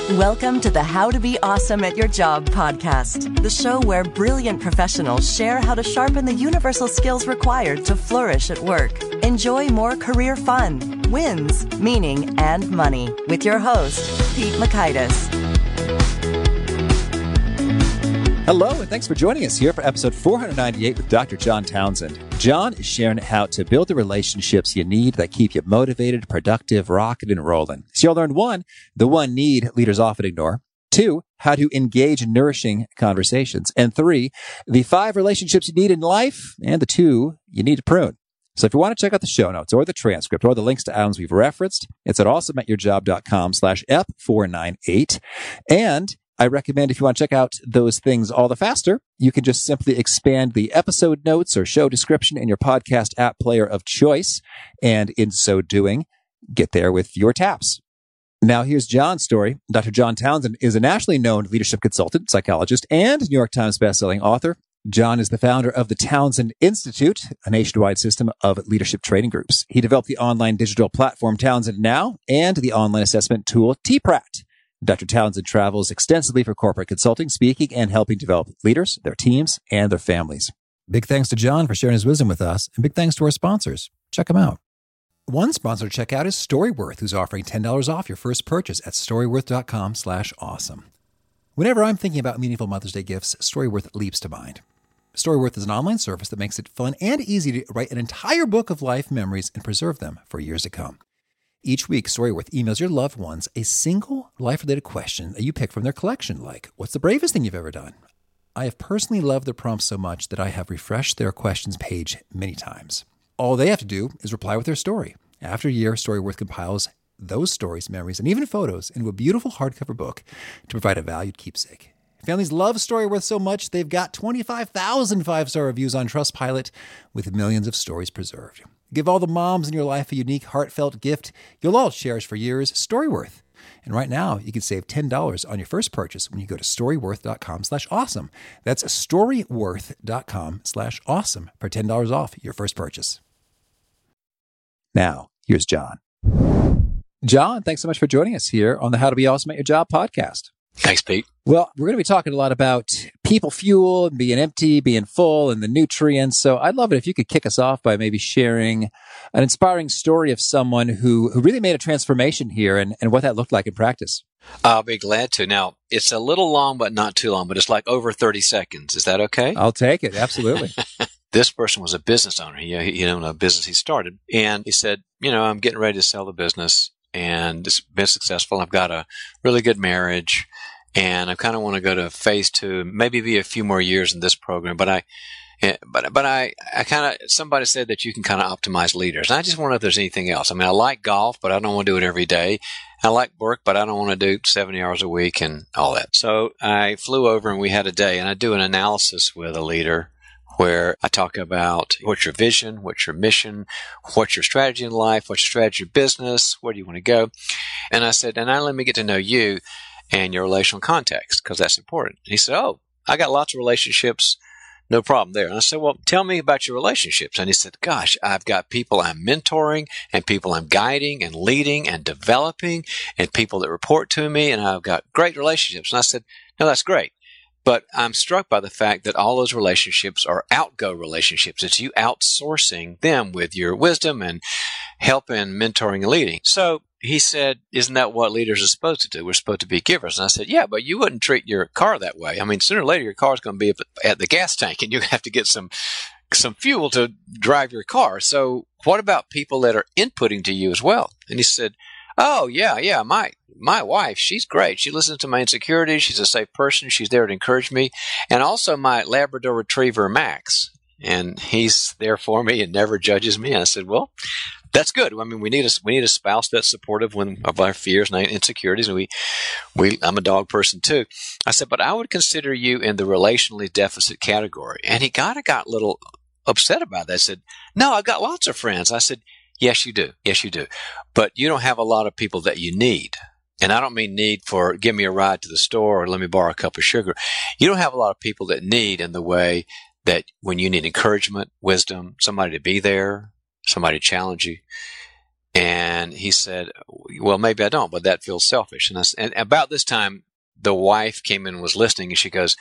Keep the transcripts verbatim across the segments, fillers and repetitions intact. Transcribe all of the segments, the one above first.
Welcome to the How to Be Awesome at Your Job podcast, the show where brilliant professionals share how to sharpen the universal skills required to flourish at work. Enjoy more career fun, wins, meaning, and money with your host, Pete Mockaitis. Hello, and thanks for joining us here for episode four ninety-eight with Doctor John Townsend. John is sharing how to build the relationships you need that keep you motivated, productive, rocking, and rolling. So you'll learn one, the one need leaders often ignore. Two, how to engage in nourishing conversations. And three, the five relationships you need in life and the two you need to prune. So if you want to check out the show notes or the transcript or the links to items we've referenced, it's at awesomeatyourjob.com slash ep498. And I recommend if you want to check out those things all the faster, you can just simply expand the episode notes or show description in your podcast app player of choice. And in so doing, get there with your taps. Now, here's John's story. Doctor John Townsend is a nationally known leadership consultant, psychologist, and New York Times bestselling author. John is the founder of the Townsend Institute, a nationwide system of leadership training groups. He developed the online digital platform Townsend Now and the online assessment tool T P R A T. Doctor Townsend travels extensively for corporate consulting, speaking, and helping develop leaders, their teams, and their families. Big thanks to John for sharing his wisdom with us, and big thanks to our sponsors. Check them out. One sponsor to check out is Storyworth, who's offering ten dollars off your first purchase at storyworth.com slash awesome. Whenever I'm thinking about meaningful Mother's Day gifts, Storyworth leaps to mind. Storyworth is an online service that makes it fun and easy to write an entire book of life memories and preserve them for years to come. Each week, Storyworth emails your loved ones a single life-related question that you pick from their collection, like, what's the bravest thing you've ever done? I have personally loved their prompts so much that I have refreshed their questions page many times. All they have to do is reply with their story. After a year, Storyworth compiles those stories, memories, and even photos into a beautiful hardcover book to provide a valued keepsake. Families love Storyworth so much, they've got twenty-five thousand five-star reviews on Trustpilot with millions of stories preserved. Give all the moms in your life a unique, heartfelt gift you'll all cherish for years, Storyworth. And right now, you can save ten dollars on your first purchase when you go to storyworth.com slash awesome. That's storyworth.com slash awesome for ten dollars off your first purchase. Now, here's John. John, thanks so much for joining us here on the How to Be Awesome at Your Job podcast. Thanks, Pete. Well, we're going to be talking a lot about people fuel and being empty, being full, and the nutrients. So I'd love it if you could kick us off by maybe sharing an inspiring story of someone who, who really made a transformation here and, and what that looked like in practice. I'll be glad to. Now, it's a little long, but not too long, but it's like over thirty seconds. Is that okay? I'll take it. Absolutely. This person was a business owner. He, he owned a business he started. And he said, you know, I'm getting ready to sell the business and it's been successful. I've got a really good marriage. And I kind of want to go to phase two, maybe be a few more years in this program. But I, but but I, I kind of somebody said that you can kind of optimize leaders. And I just wonder if there's anything else. I mean, I like golf, but I don't want to do it every day. I like work, but I don't want to do seventy hours a week and all that. So I flew over and we had a day, and I do an analysis with a leader where I talk about what's your vision, what's your mission, what's your strategy in life, what's your strategy in business, where do you want to go? And I said, and now let me get to know you and your relational context, because that's important. And he said, oh, I got lots of relationships, no problem there. And I said, well, tell me about your relationships. And he said, gosh, I've got people I'm mentoring and people I'm guiding and leading and developing and people that report to me, and I've got great relationships. And I said, no, that's great. But I'm struck by the fact that all those relationships are outgo relationships. It's you outsourcing them with your wisdom and help and mentoring and leading. So he said, isn't that what leaders are supposed to do? We're supposed to be givers. And I said, yeah, but you wouldn't treat your car that way. I mean, sooner or later, your car is going to be at the gas tank and you have to get some some fuel to drive your car. So what about people that are inputting to you as well? And he said, oh, yeah, yeah, my my wife, she's great. She listens to my insecurities. She's a safe person. She's there to encourage me. And also my Labrador Retriever, Max. And he's there for me and never judges me. And I said, well, that's good. I mean, we need a we need a spouse that's supportive when of our fears and insecurities. And we, we, I'm a dog person too. I said, but I would consider you in the relationally deficit category. And he kind of got a little upset about that. I said, no, I've got lots of friends. I said, yes, you do. Yes, you do. But you don't have a lot of people that you need. And I don't mean need for give me a ride to the store or let me borrow a cup of sugar. You don't have a lot of people that need in the way that when you need encouragement, wisdom, somebody to be there, somebody to challenge you. And he said, well, maybe I don't, but that feels selfish. And, I, and about this time, the wife came in and was listening, and she goes,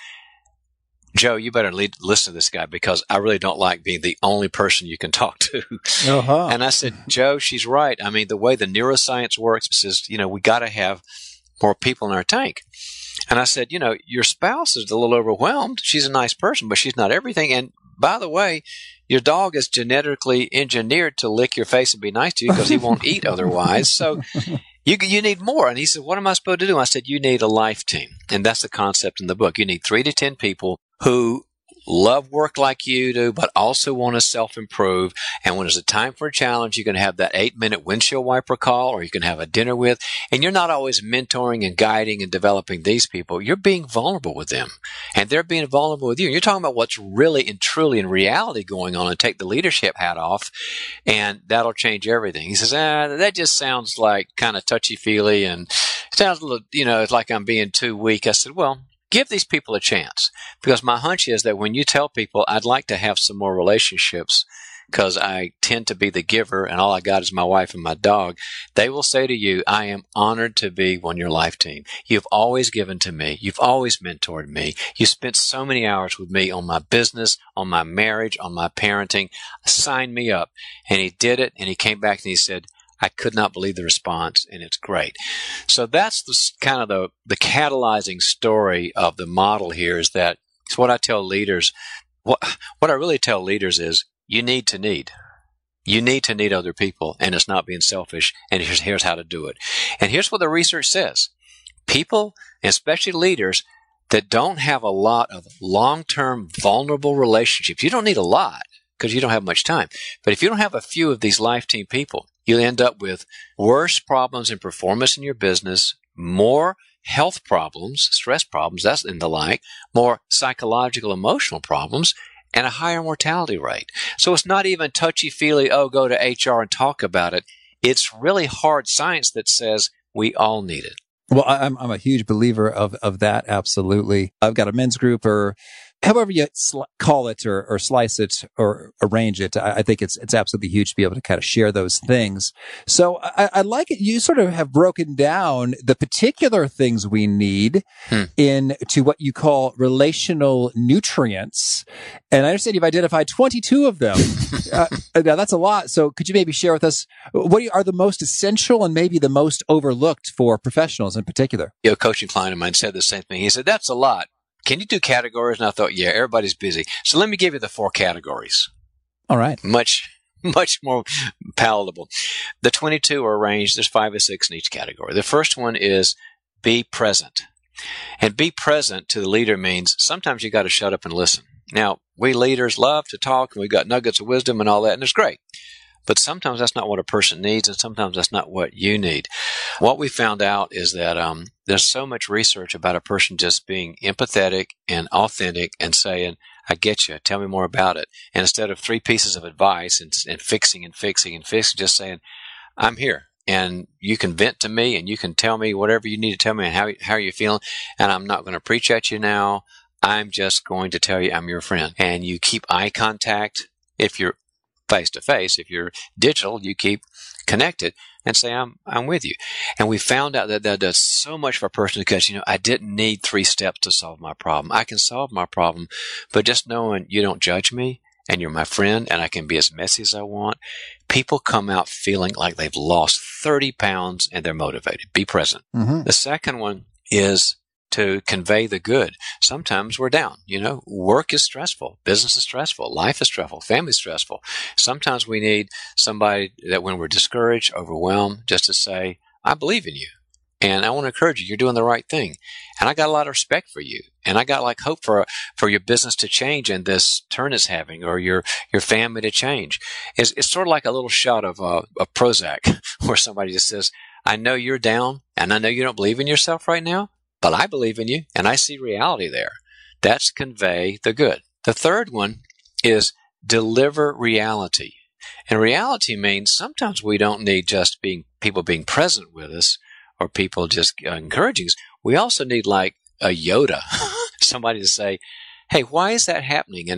Joe, you better lead, listen to this guy, because I really don't like being the only person you can talk to. Uh-huh. And I said, Joe, she's right. I mean, the way the neuroscience works says, you know, we got to have more people in our tank. And I said, you know, your spouse is a little overwhelmed. She's a nice person, but she's not everything. And by the way, your dog is genetically engineered to lick your face and be nice to you because he won't eat otherwise. So you you need more. And he said, what am I supposed to do? I said, you need a life team. And that's the concept in the book. You need three to ten people who love work like you do, but also want to self-improve. And when there's a time for a challenge, you can have that eight-minute windshield wiper call, or you can have a dinner with. And you're not always mentoring and guiding and developing these people. You're being vulnerable with them, and they're being vulnerable with you. And you're talking about what's really and truly in reality going on, and take the leadership hat off, and that'll change everything. He says, ah, that just sounds like kind of touchy-feely, and it sounds a little, you know, it's like I'm being too weak. I said, well, give these people a chance, because my hunch is that when you tell people, I'd like to have some more relationships because I tend to be the giver and all I got is my wife and my dog, they will say to you, I am honored to be on your life team. You've always given to me. You've always mentored me. You spent so many hours with me on my business, on my marriage, on my parenting. Sign me up. And he did it, and he came back and he said, I could not believe the response, and it's great. So that's the kind of the, the catalyzing story of the model here, is that it's what I tell leaders. What, what I really tell leaders is you need to need. You need to need other people, and it's not being selfish, and here's, here's how to do it. And here's what the research says. People, especially leaders, that don't have a lot of long-term vulnerable relationships, you don't need a lot because you don't have much time. But if you don't have a few of these life team people, you'll end up with worse problems in performance in your business, more health problems, stress problems, that's and the like, more psychological, emotional problems, and a higher mortality rate. So it's not even touchy-feely, oh, go to H R and talk about it. It's really hard science that says we all need it. Well, I'm I'm a huge believer of of that. Absolutely. I've got a men's group, or however you sl- call it, or, or slice it, or arrange it. I, I think it's it's absolutely huge to be able to kind of share those things. So I, I like it. You sort of have broken down the particular things we need hmm. into what you call relational nutrients, and I understand you've identified twenty-two of them. uh, now that's a lot. So could you maybe share with us what are the most essential and maybe the most overlooked for professionals in particular? You know, a coaching client of mine said the same thing. He said, "That's a lot. Can you do categories?" And I thought, yeah, everybody's busy. So let me give you the four categories. All right. Much, much more palatable. The twenty-two are arranged. There's five or six in each category. The first one is be present. And be present to the leader means sometimes you got to shut up and listen. Now, we leaders love to talk, and we've got nuggets of wisdom and all that, and it's great. But sometimes that's not what a person needs, and sometimes that's not what you need. What we found out is that um, there's so much research about a person just being empathetic and authentic and saying, I get you, tell me more about it. And instead of three pieces of advice and, and fixing and fixing and fixing, just saying, I'm here. And you can vent to me, and you can tell me whatever you need to tell me and how, how you're feeling. And I'm not going to preach at you now. I'm just going to tell you I'm your friend. And you keep eye contact. If you're face-to-face, if you're digital, you keep connected and say, I'm I'm with you. And we found out that that does so much for a person because, you know, I didn't need three steps to solve my problem. I can solve my problem, but just knowing you don't judge me and you're my friend and I can be as messy as I want, people come out feeling like they've lost thirty pounds and they're motivated. Be present. Mm-hmm. The second one is to convey the good. Sometimes we're down, you know, work is stressful, business is stressful, life is stressful, family is stressful. Sometimes we need somebody that when we're discouraged, overwhelmed, just to say, I believe in you. And I want to encourage you. You're doing the right thing. And I got a lot of respect for you. And I got like hope for, for your business to change and this turn it's having, or your, your family to change. It's, it's sort of like a little shot of, uh, of Prozac where somebody just says, I know you're down and I know you don't believe in yourself right now, but I believe in you, and I see reality there. That's convey the good. The third one is deliver reality. And reality means sometimes we don't need just being people being present with us or people just uh, encouraging us. We also need like a Yoda, somebody to say, hey, why is that happening? And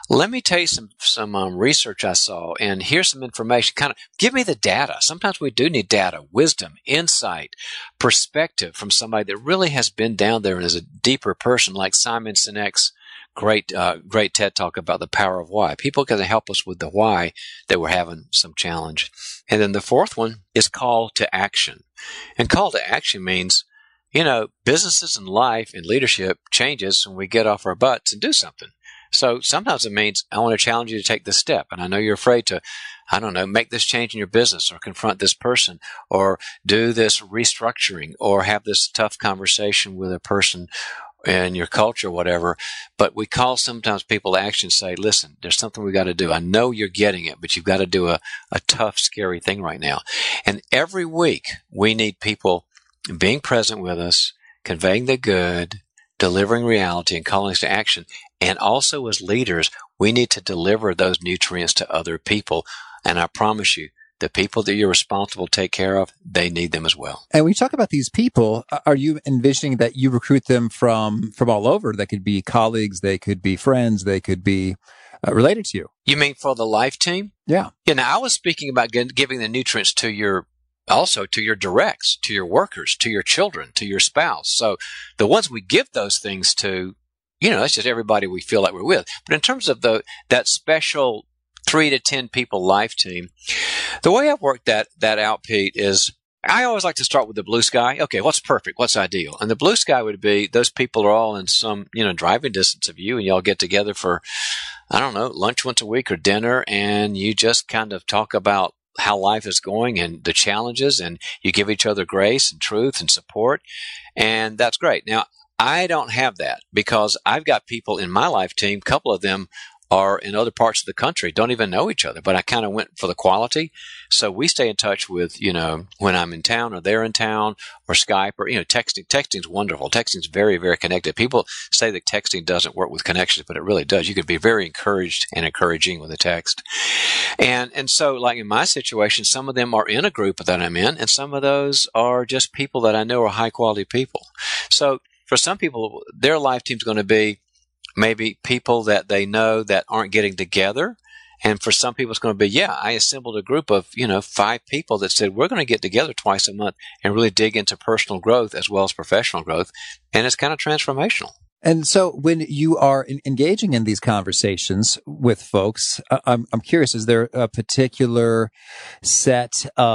Let me tell you some some um, research I saw, and here's some information. Kind of give me the data. Sometimes we do need data, wisdom, insight, perspective from somebody that really has been down there and is a deeper person, like Simon Sinek's great uh, great TED Talk about the power of why. People can help us with the why that we're having some challenge. And then the fourth one is call to action. And call to action means, you know, businesses and life and leadership changes when we get off our butts and do something. So sometimes it means I want to challenge you to take this step. And I know you're afraid to, I don't know, make this change in your business or confront this person or do this restructuring or have this tough conversation with a person in your culture, whatever. But we call sometimes people to action and say, listen, there's something we got to do. I know you're getting it, but you've got to do a, a tough, scary thing right now. And every week we need people being present with us, conveying the good, delivering reality and calling us to action. And also as leaders, we need to deliver those nutrients to other people. And I promise you, the people that you're responsible to take care of, they need them as well. And when you talk about these people, are you envisioning that you recruit them from, from all over? They could be colleagues, they could be friends, they could be uh, related to you. You mean for the life team? Yeah. Yeah. Now I was speaking about giving the nutrients to your also to your directs, to your workers, to your children, to your spouse. So the ones we give those things to, you know, that's just everybody we feel like we're with. But in terms of the that special three to ten people life team, the way I've worked that that out, Pete, is I always like to start with the blue sky. Okay, what's perfect? What's ideal? And the blue sky would be those people are all in some, you know, driving distance of you, and y'all get together for, I don't know, lunch once a week or dinner, and you just kind of talk about how life is going and the challenges, and you give each other grace and truth and support. And that's great. Now, I don't have that because I've got people in my life team, a couple of them are in other parts of the country, don't even know each other, but I kind of went for the quality. So we stay in touch with, you know, when I'm in town or they're in town or Skype or, you know, texting. Texting's wonderful. Texting's very, very connected. People say that texting doesn't work with connections, but it really does. You can be very encouraged and encouraging with a text. And, and so like in my situation, some of them are in a group that I'm in, and some of those are just people that I know are high quality people. So for some people, their life team's going to be maybe people that they know that aren't getting together. And for some people, it's going to be, yeah, I assembled a group of, you know, five people that said, we're going to get together twice a month and really dig into personal growth as well as professional growth. And it's kind of transformational. And so when you are in, engaging in these conversations with folks, uh, I'm, I'm curious, is there a particular set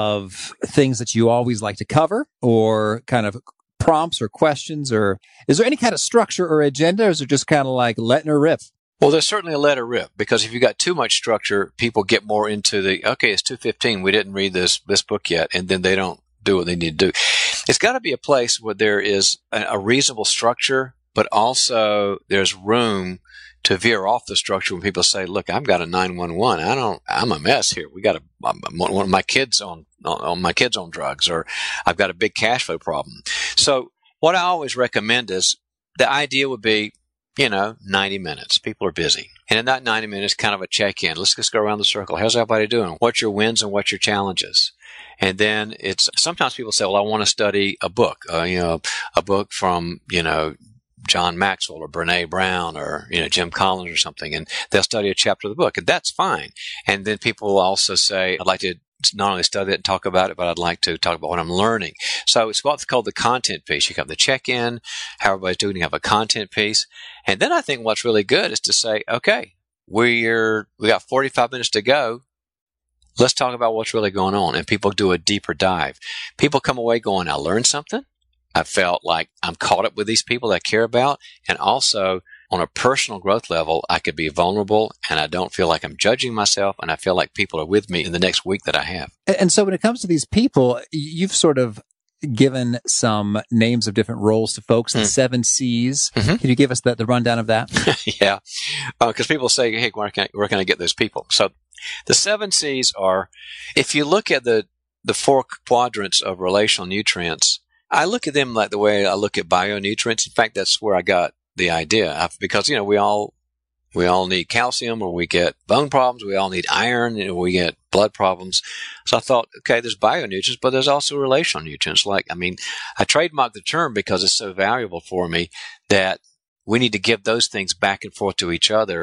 of things that you always like to cover or kind of prompts or questions, or is there any kind of structure or agenda, or is it just kind of like letting her rip? Well, there's certainly a let her rip, because if you got too much structure, people get more into the, okay, it's two fifteen, we didn't read this this book yet, and then they don't do what they need to do. It's got to be a place where there is a, a reasonable structure, but also there's room to veer off the structure when people say, look, I've got a nine one one. I don't, I'm a mess here. We got a, one of my kids on, on my kids on drugs, or I've got a big cash flow problem. So what I always recommend is the idea would be, you know, ninety minutes. People are busy. And in that ninety minutes, kind of a check-in. Let's just go around the circle. How's everybody doing? What's your wins and what's your challenges? And then it's, sometimes people say, well, I want to study a book, uh, you know, a book from, you know, John Maxwell or Brene Brown or, you know, Jim Collins or something, and they'll study a chapter of the book, and that's fine. And then people will also say, I'd like to not only study it and talk about it, but I'd like to talk about what I'm learning. So it's what's called the content piece. You have the check-in, how everybody's doing, you have a content piece. And then I think what's really good is to say, okay, we're, we got forty-five minutes to go. Let's talk about what's really going on. And people do a deeper dive. People come away going, I learned something. I felt like I'm caught up with these people that I care about. And also on a personal growth level, I could be vulnerable and I don't feel like I'm judging myself. And I feel like people are with me in the next week that I have. And so when it comes to these people, you've sort of given some names of different roles to folks, the mm. seven C's. Mm-hmm. Can you give us the, the rundown of that? Yeah. Because uh, people say, hey, where can, I, where can I get those people? So the seven C's are, if you look at the, the four quadrants of relational nutrients, I look at them like the way I look at bionutrients. In fact, that's where I got the idea of, because, you know, we all, we all need calcium, or we get bone problems. We all need iron, and we get blood problems. So I thought, okay, there's bionutrients, but there's also relational nutrients. Like, I mean, I trademarked the term because it's so valuable for me that we need to give those things back and forth to each other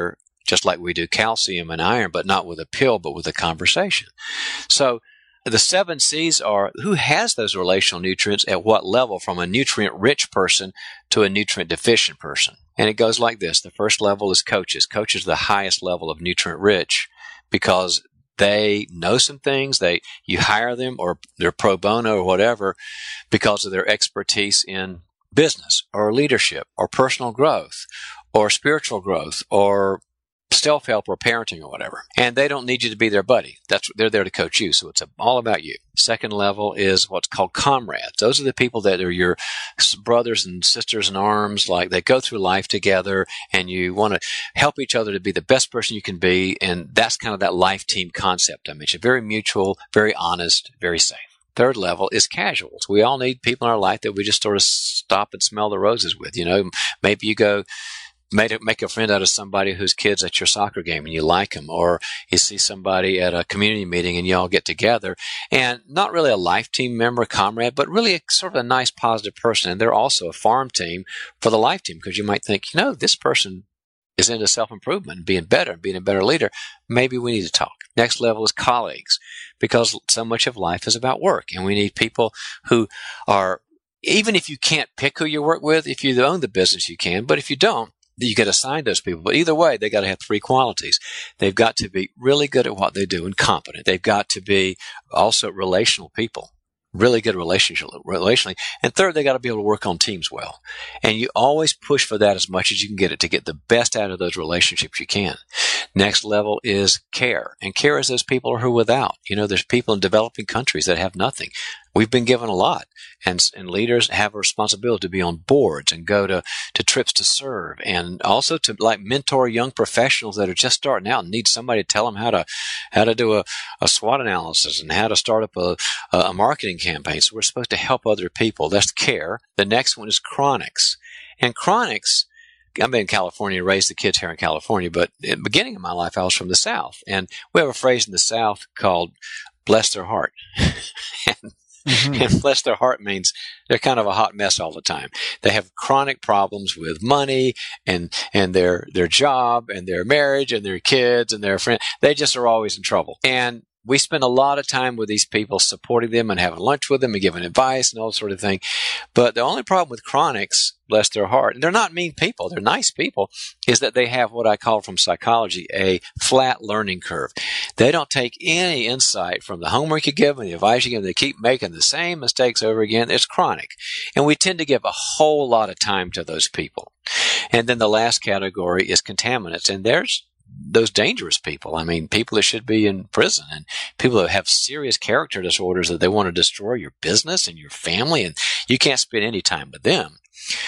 just like we do calcium and iron, but not with a pill, but with a conversation. So the seven C's are who has those relational nutrients at what level, from a nutrient-rich person to a nutrient-deficient person. And it goes like this. The first level is coaches. Coaches are the highest level of nutrient-rich because they know some things. They you hire them, or they're pro bono or whatever, because of their expertise in business or leadership or personal growth or spiritual growth or self-help or parenting or whatever. And they don't need you to be their buddy. That's they're there to coach you. So it's all about you. Second level is what's called comrades. Those are the people that are your brothers and sisters in arms. Like, they go through life together, and you want to help each other to be the best person you can be. And that's kind of that life team concept I mentioned. Very mutual, very honest, very safe. Third level is casuals. We all need people in our life that we just sort of stop and smell the roses with. You know, maybe you go Make a, make a friend out of somebody whose kid's at your soccer game and you like them, or you see somebody at a community meeting and you all get together, and not really a life team member, comrade, but really a, sort of a nice, positive person. And they're also a farm team for the life team, because you might think, you know, this person is into self-improvement and being better and being a better leader. Maybe we need to talk. Next level is colleagues, because so much of life is about work, and we need people who are, even if you can't pick who you work with, if you own the business, you can, but if you don't, you get assigned those people. But either way, they got to have three qualities. They've got to be really good at what they do and competent. They've got to be also relational people, really good relationship, relationally. And third, they got to be able to work on teams well. And you always push for that as much as you can get it, to get the best out of those relationships you can. Next level is care. And care is those people who are without. You know, there's people in developing countries that have nothing. We've been given a lot, and, and leaders have a responsibility to be on boards and go to, to trips to serve, and also to like mentor young professionals that are just starting out and need somebody to tell them how to how to do a, a SWOT analysis and how to start up a, a marketing campaign. So we're supposed to help other people. That's care. The next one is chronics. And chronics, I've been in California, raised the kids here in California, but at the beginning of my life, I was from the South. And we have a phrase in the South called bless their heart. and, Mm-hmm. And bless their heart means they're kind of a hot mess all the time. They have chronic problems with money and, and their, their job and their marriage and their kids and their friends. They just are always in trouble. And we spend a lot of time with these people, supporting them and having lunch with them and giving advice and all sort of thing. But the only problem with chronics, bless their heart, and they're not mean people, they're nice people, is that they have what I call from psychology a flat learning curve. They don't take any insight from the homework you give them, the advice you give them. They keep making the same mistakes over again. It's chronic. And we tend to give a whole lot of time to those people. And then the last category is contaminants. And there's those dangerous people. I mean, people that should be in prison, and people that have serious character disorders that they want to destroy your business and your family, and you can't spend any time with them.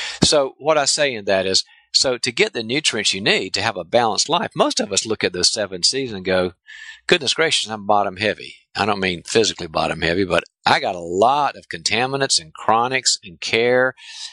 So what I say in that is, so to get the nutrients you need to have a balanced life, most of us look at those seven C's and go, goodness gracious, I'm bottom heavy. I don't mean physically bottom heavy, but I got a lot of contaminants and chronics and care,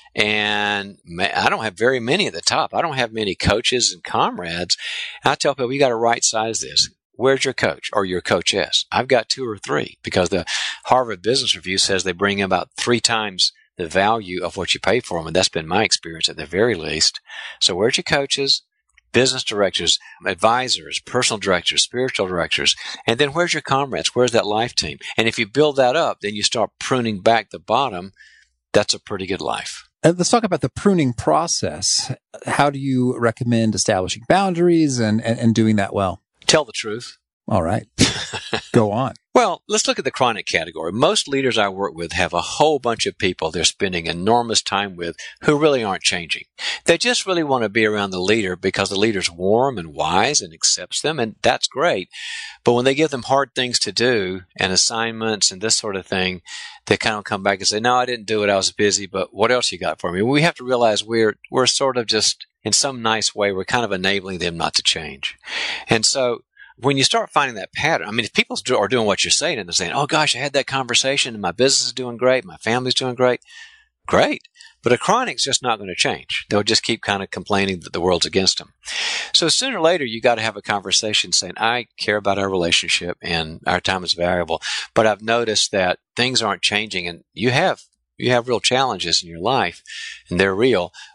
and I don't have very many at the top. I don't have many coaches and comrades. And I tell people, you got to right size this. Where's your coach or your coachess? I've got two or three, because the Harvard Business Review says they bring about three times the value of what you pay for them, and that's been my experience at the very least. So where's your coaches? Business directors, advisors, personal directors, spiritual directors, and then where's your comrades? Where's that life team? And if you build that up, then you start pruning back the bottom. That's a pretty good life. Uh, let's talk about the pruning process. How do you recommend establishing boundaries and, and, and doing that well? Tell the truth. All right. Go on. Well, let's look at the chronic category. Most leaders I work with have a whole bunch of people they're spending enormous time with who really aren't changing. They just really want to be around the leader because the leader's warm and wise and accepts them, and that's great. But when they give them hard things to do and assignments and this sort of thing, they kind of come back and say, no, I didn't do it. I was busy, but what else you got for me? We have to realize we're we're sort of just, in some nice way, we're kind of enabling them not to change. And so when you start finding that pattern, I mean, if people are doing what you're saying and they're saying, oh, gosh, I had that conversation and my business is doing great, my family's doing great, great. But a chronic's just not going to change. They'll just keep kind of complaining that the world's against them. So sooner or later, you got to have a conversation saying, I care about our relationship and our time is valuable, but I've noticed that things aren't changing, and you have you have real challenges in your life, and they're real, but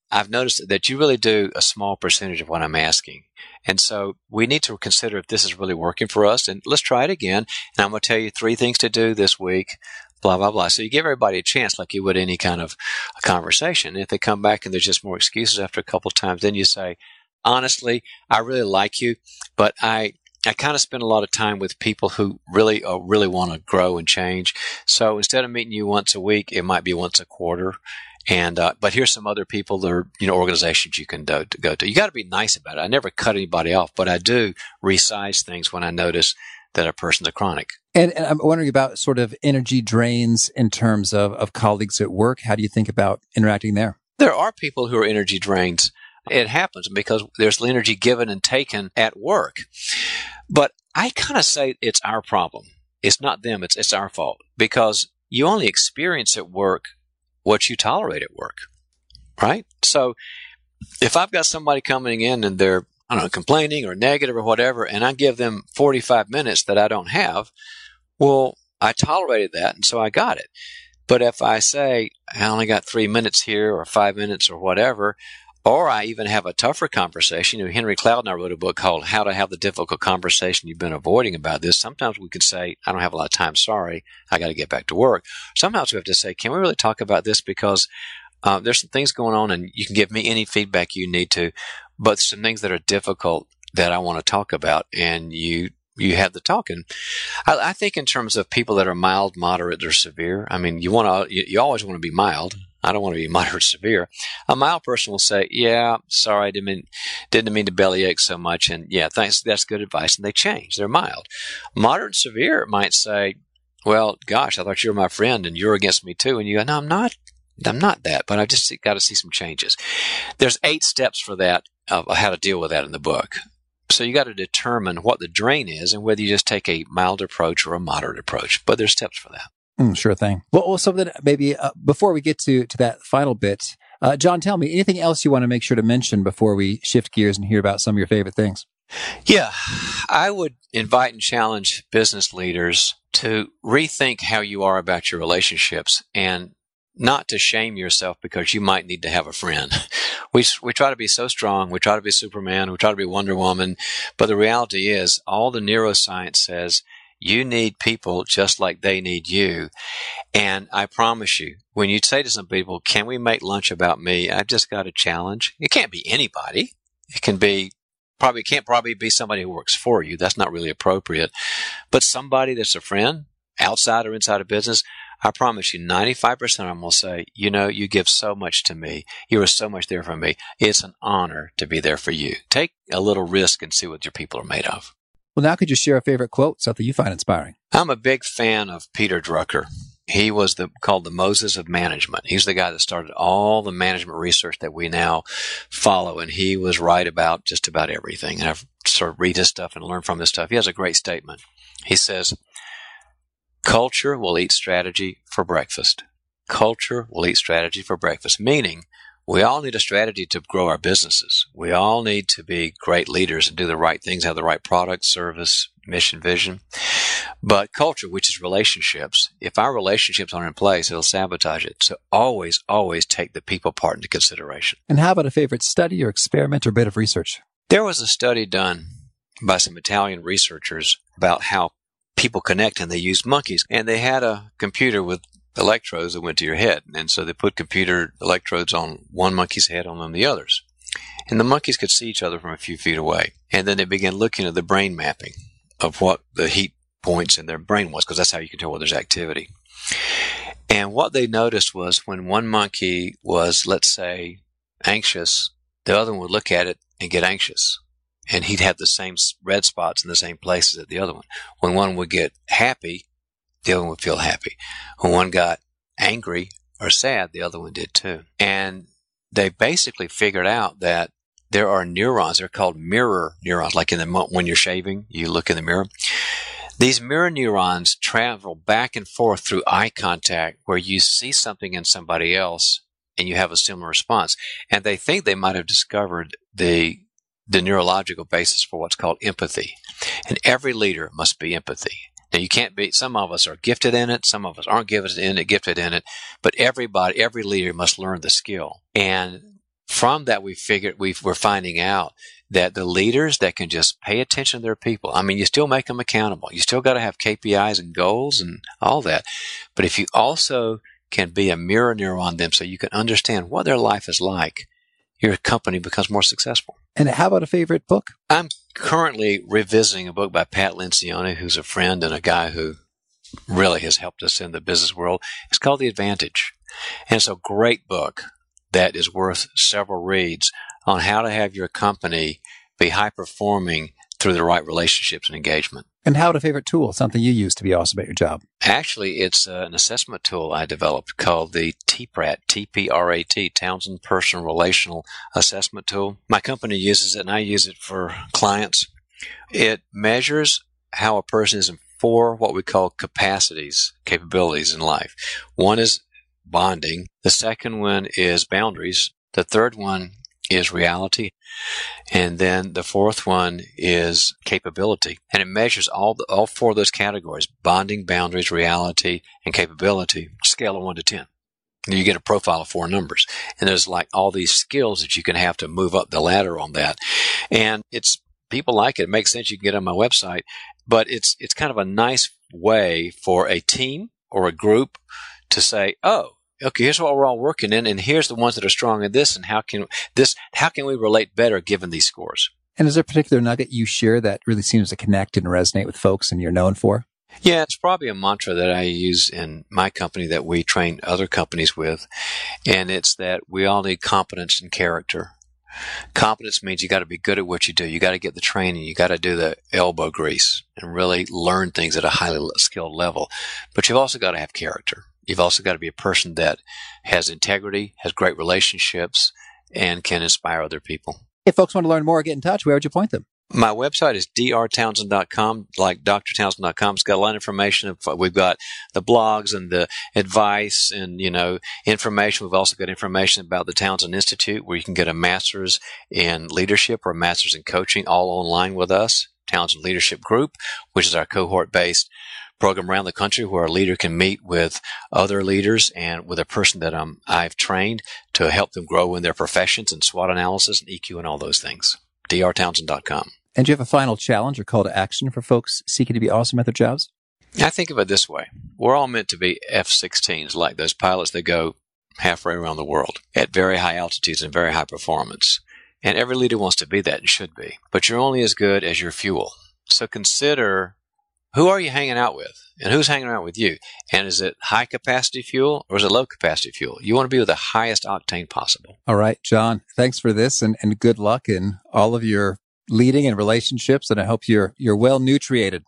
I've noticed that you really do a small percentage of what I'm asking. And so we need to consider if this is really working for us. And let's try it again. And I'm going to tell you three things to do this week, blah, blah, blah. So you give everybody a chance like you would any kind of a conversation. And if they come back and there's just more excuses after a couple of times, then you say, honestly, I really like you, but I I kind of spend a lot of time with people who really uh, really want to grow and change. So instead of meeting you once a week, it might be once a quarter. And uh, but here's some other people that are, you know, organizations you can do, to go to. You got to be nice about it. I never cut anybody off, but I do resize things when I notice that a person's a chronic. And, and I'm wondering about sort of energy drains in terms of, of colleagues at work. How do you think about interacting there? There are people who are energy drains. It happens because there's energy given and taken at work. But I kind of say it's our problem. It's not them. It's it's our fault because you only experience at work what you tolerate at work, right? So if I've got somebody coming in and they're, I don't know, complaining or negative or whatever, and I give them forty-five minutes that I don't have, well, I tolerated that, and so I got it. But if I say, I only got three minutes here or five minutes or whatever, or I even have a tougher conversation. You know, Henry Cloud and I wrote a book called How to Have the Difficult Conversation You've Been Avoiding About This. Sometimes we could say, I don't have a lot of time. Sorry. I got to get back to work. Sometimes we have to say, can we really talk about this? Because uh, there's some things going on and you can give me any feedback you need to, but some things that are difficult that I want to talk about. And you, you have the talking. I, I think in terms of people that are mild, moderate, or severe, I mean, you want to, you, you always want to be mild. I don't want to be moderate severe. A mild person will say, yeah, sorry, I didn't mean, didn't mean to bellyache so much. And yeah, thanks, that's good advice. And they change. They're mild. Moderate severe might say, well, gosh, I thought you were my friend and you're against me too. And you go, no, I'm not. I'm not that, but I've just got to see some changes. There's eight steps for that, of how to deal with that in the book. So you got to determine what the drain is and whether you just take a mild approach or a moderate approach. But there's steps for that. Mm, sure thing. Well, well something maybe uh, before we get to, to that final bit, uh, John, tell me anything else you want to make sure to mention before we shift gears and hear about some of your favorite things. Yeah, I would invite and challenge business leaders to rethink how you are about your relationships and not to shame yourself because you might need to have a friend. We we try to be so strong. We try to be Superman. We try to be Wonder Woman. But the reality is all the neuroscience says you need people just like they need you. And I promise you, when you say to some people, can we make lunch about me? I've just got a challenge. It can't be anybody. It can be probably can't probably be somebody who works for you. That's not really appropriate. But somebody that's a friend, outside or inside of business, I promise you ninety-five percent of them will say, you know, you give so much to me. You are so much there for me. It's an honor to be there for you. Take a little risk and see what your people are made of. Well, now could you share a favorite quote, something you find inspiring? I'm a big fan of Peter Drucker. He was the called the Moses of management. He's the guy that started all the management research that we now follow, and he was right about just about everything. And I've sort of read his stuff and learned from his stuff. He has a great statement. He says, culture will eat strategy for breakfast. Culture will eat strategy for breakfast, meaning we all need a strategy to grow our businesses. We all need to be great leaders and do the right things, have the right product, service, mission, vision. But culture, which is relationships, if our relationships aren't in place, it'll sabotage it. So always, always take the people part into consideration. And how about a favorite study or experiment or bit of research? There was a study done by some Italian researchers about how people connect, and they used monkeys. And they had a computer with electrodes that went to your head. And so they put computer electrodes on one monkey's head, on the others. And the monkeys could see each other from a few feet away. And then they began looking at the brain mapping of what the heat points in their brain was, because that's how you can tell whether there's activity. And what they noticed was when one monkey was, let's say, anxious, the other one would look at it and get anxious. And he'd have the same red spots in the same places as the other one. When one would get happy, the other one would feel happy. When one got angry or sad, the other one did too. And they basically figured out that there are neurons. They're called mirror neurons. Like in the when you're shaving, you look in the mirror. These mirror neurons travel back and forth through eye contact, where you see something in somebody else and you have a similar response. And they think they might have discovered the the neurological basis for what's called empathy. And every leader must be empathy. Now, you can't be, some of us are gifted in it, some of us aren't gifted in it, gifted in it, but everybody, every leader must learn the skill. And from that, we figured we we're finding out that the leaders that can just pay attention to their people, I mean, you still make them accountable. You still got to have K P Is and goals and all that. But if you also can be a mirror neuron on them so you can understand what their life is like, your company becomes more successful. And how about a favorite book? I'm currently revisiting a book by Pat Lencioni, who's a friend and a guy who really has helped us in the business world. It's called The Advantage. And it's a great book that is worth several reads on how to have your company be high-performing through the right relationships and engagement. And how about a favorite tool, something you use to be awesome at your job? Actually, it's uh, an assessment tool I developed called the T P R A T, T P R A T, Townsend Personal Relational Assessment Tool. My company uses it, and I use it for clients. It measures how a person is in four what we call capacities, capabilities in life. One is bonding. The second one is boundaries. The third one is reality. And then the fourth one is capability. And it measures all the, all four of those categories: bonding, boundaries, reality, and capability, scale of one to ten. You get a profile of four numbers. And there's like all these skills that you can have to move up the ladder on that. And it's, people like it. It makes sense. You can get on my website. But it's, it's kind of a nice way for a team or a group to say, oh, okay, here's what we're all working in, and here's the ones that are strong in this, and how can this, how can we relate better given these scores? And is there a particular nugget you share that really seems to connect and resonate with folks and you're known for? Yeah, it's probably a mantra that I use in my company that we train other companies with, and it's that we all need competence and character. Competence means you got to be good at what you do. You got to get the training. You got to do the elbow grease and really learn things at a highly skilled level. But you've also got to have character. You've also got to be a person that has integrity, has great relationships, and can inspire other people. If folks want to learn more or get in touch, where would you point them? My website is d r townsend dot com, like d r townsend dot com. It's got a lot of information. We've got the blogs and the advice and, you know, information. We've also got information about the Townsend Institute, where you can get a master's in leadership or a master's in coaching all online with us. Townsend Leadership Group, which is our cohort-based program around the country where a leader can meet with other leaders and with a person that um, I've trained to help them grow in their professions and SWOT analysis and E Q and all those things. d r townsend dot com. And do you have a final challenge or call to action for folks seeking to be awesome at their jobs? I think of it this way. We're all meant to be F sixteens, like those pilots that go halfway around the world at very high altitudes and very high performance. And every leader wants to be that and should be. But you're only as good as your fuel. So consider, who are you hanging out with? And who's hanging out with you? And is it high capacity fuel or is it low capacity fuel? You want to be with the highest octane possible. All right, John, thanks for this and, and good luck in all of your leading and relationships. And I hope you're, you're well nutriated.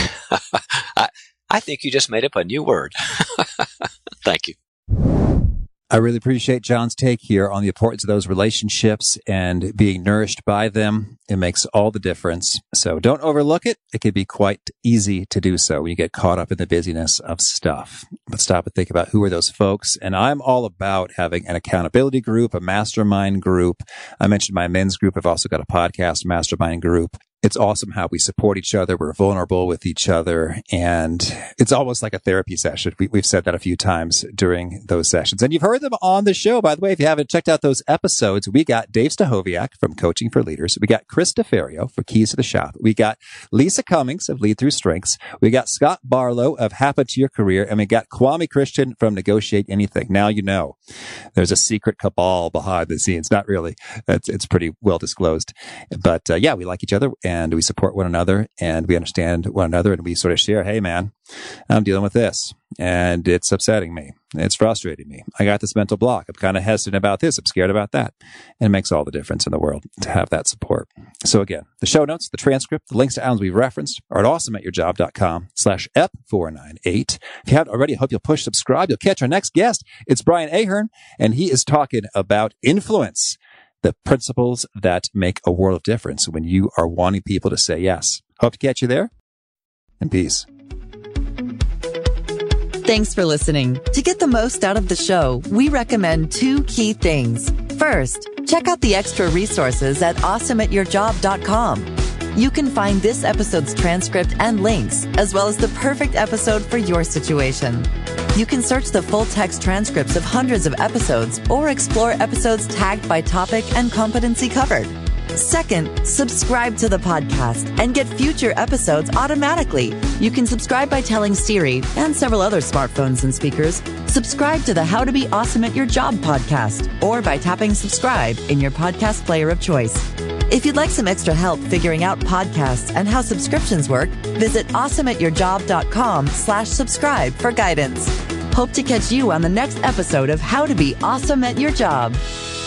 I, I think you just made up a new word. Thank you. I really appreciate John's take here on the importance of those relationships and being nourished by them. It makes all the difference. So don't overlook it. It can be quite easy to do so when you get caught up in the busyness of stuff. But stop and think about who are those folks. And I'm all about having an accountability group, a mastermind group. I mentioned my men's group. I've also got a podcast mastermind group. It's awesome how we support each other. We're vulnerable with each other. And it's almost like a therapy session. We, we've said that a few times during those sessions. And you've heard them on the show, by the way. If you haven't checked out those episodes, we got Dave Stachowiak from Coaching for Leaders. We got Chris DeFerrio for Keys to the Shop. We got Lisa Cummings of Lead Through Strengths. We got Scott Barlow of Happen to Your Career. And we got Kwame Christian from Negotiate Anything. Now you know there's a secret cabal behind the scenes. Not really. It's, it's pretty well disclosed. But uh, yeah, we like each other. And we support one another and we understand one another and we sort of share, hey man, I'm dealing with this and it's upsetting me. It's frustrating me. I got this mental block. I'm kind of hesitant about this. I'm scared about that. And it makes all the difference in the world to have that support. So again, the show notes, the transcript, the links to items we've referenced are at awesomeatyourjob.com slash ep four ninety-eight. If you haven't already, I hope you'll push subscribe. You'll catch our next guest. It's Brian Ahern and he is talking about influence. The principles that make a world of difference when you are wanting people to say yes. Hope to catch you there. And peace. Thanks for listening. To get the most out of the show, we recommend two key things. First, check out the extra resources at awesome at your job dot com. You can find this episode's transcript and links, as well as the perfect episode for your situation. You can search the full text transcripts of hundreds of episodes or explore episodes tagged by topic and competency covered. Second, subscribe to the podcast and get future episodes automatically. You can subscribe by telling Siri and several other smartphones and speakers, subscribe to the How to Be Awesome at Your Job podcast, or by tapping subscribe in your podcast player of choice. If you'd like some extra help figuring out podcasts and how subscriptions work, visit awesomeatyourjob.com slash subscribe for guidance. Hope to catch you on the next episode of How to Be Awesome at Your Job.